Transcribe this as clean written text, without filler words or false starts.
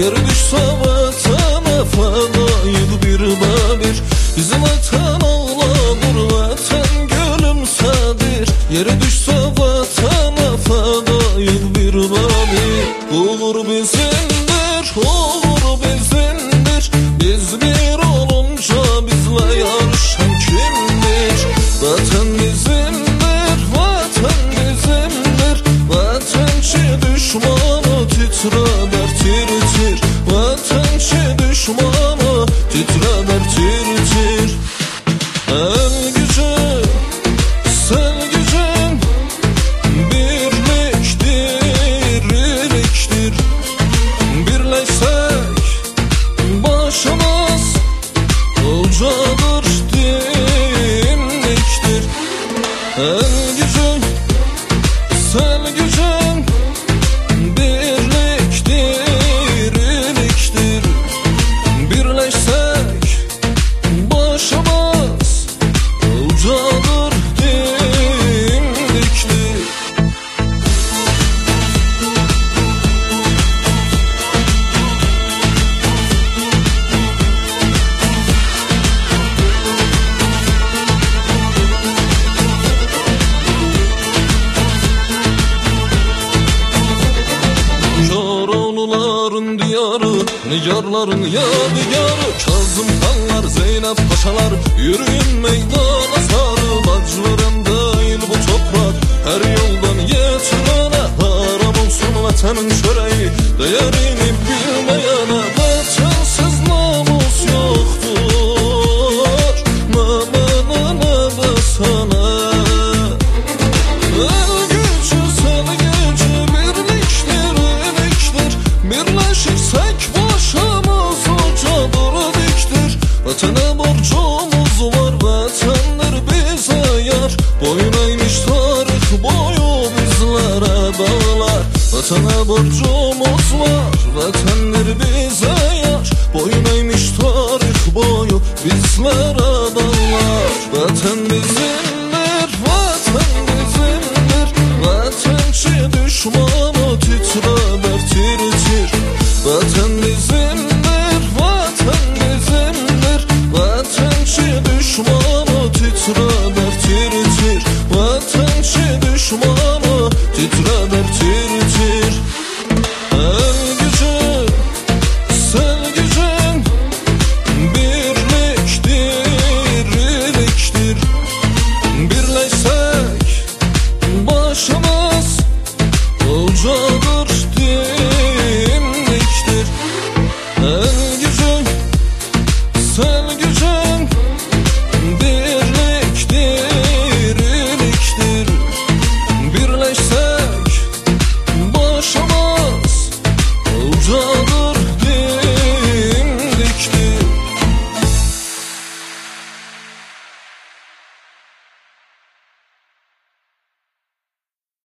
Yer düşse vatana fadayız bir babir. Bizim vatan ağlanır, vatan gülümsedir. Yer düşse vatana fadayız bir babir. Olur bizimdir, olur bizimdir. Biz bir olunca bizle yarışan kimdir? Vatan bizimdir, vatan bizimdir. Vatançı düşmanı titrer tir tir. Vatançı düşmanı titrer tir tir. El gücü, sel gücüm birliktir, birliktir. Birleşsek başımız ucadır, dimdiktir. El gücün, sel gücün birliktir, birliktir. Birleşsek başımız ucadır, dimdiktir. Koroğluların diyarı, nigarların yadigarı. Kazım Xanlar, Zeynep Paşalar, yürüyün meydana sarı. Bacılarım değil bu toprak, her yoldan yetirene. Haram olsun vatanın çöreği, değerini bilmeyene. Vatansız namus yoktur, ne bana ne de sana. El gücü, sel gücü birliktir, birliktir. Birleşirsek başımız ucadır, diktir. Vatana borcumuz var, vatandır bize yar. Boyun eğmiş tarih boyu bizlere bağlar. Vatana borcumuz var, vatandır bize yar. Boyun eğmiş tarih boyu bizlere bağlar. Vatan